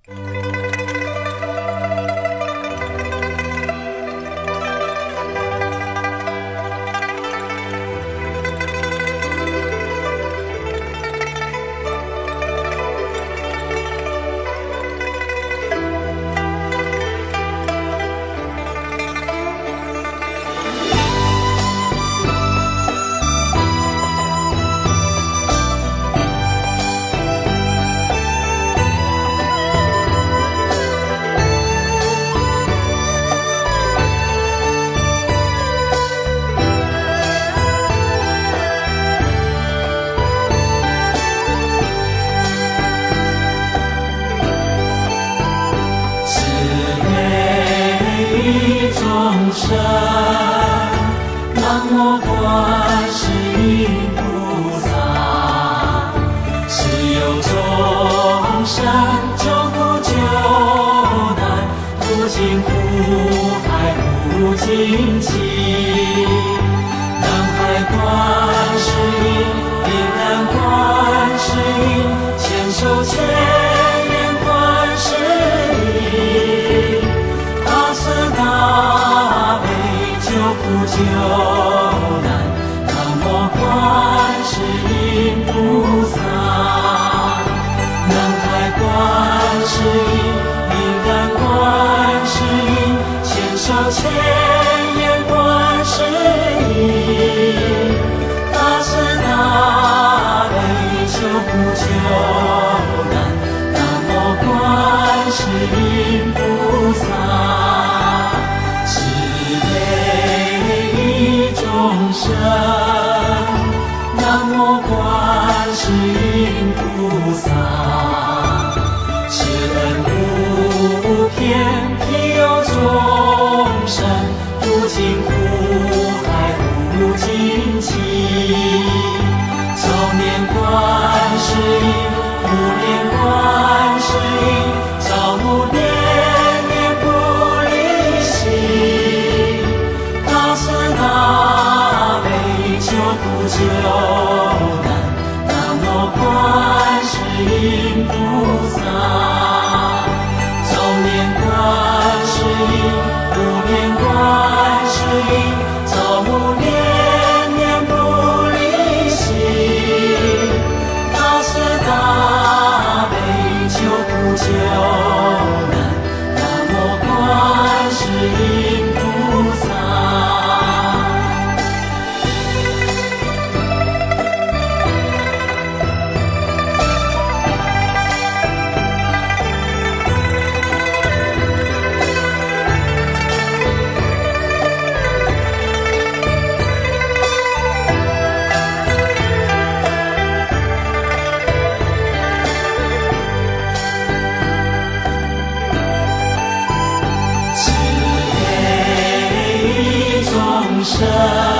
众生，南无观世音菩萨，是有众生救苦救难，途经苦海无尽期。南海观世音，彼岸观世音，千手千眼观世音。大慈大悲救苦救难，南无观世音菩萨。南海观世音，彼岸观世音，千手千眼观世音。大慈大悲救苦救难，南无观世音菩萨。众生，南无观世音菩萨，施恩无边，庇佑众生，渡尽苦海无尽期。朝念观世音，暮念观世音，朝暮念念不离心。大慈大悲救苦救难，南无观世音菩萨。朝念观世音，暮念观世音，朝暮念念不离心。大慈大悲救苦救难，南无观世音菩萨。生